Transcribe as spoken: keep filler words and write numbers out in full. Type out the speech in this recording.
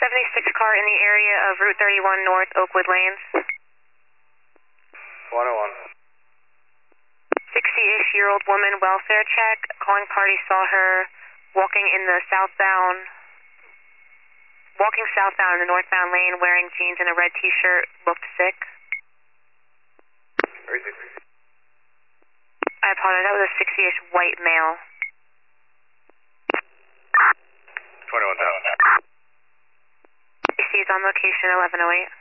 seventy-six car in the area of Route thirty-one North Oakwood Lanes. one oh one. sixty-ish year old woman, welfare check. Calling party saw her walking in the southbound, walking southbound in the northbound lane wearing jeans and a red t-shirt, looked sick. I apologize, that was a sixty-ish white male. twenty-one thousand. He's on location eleven oh eight.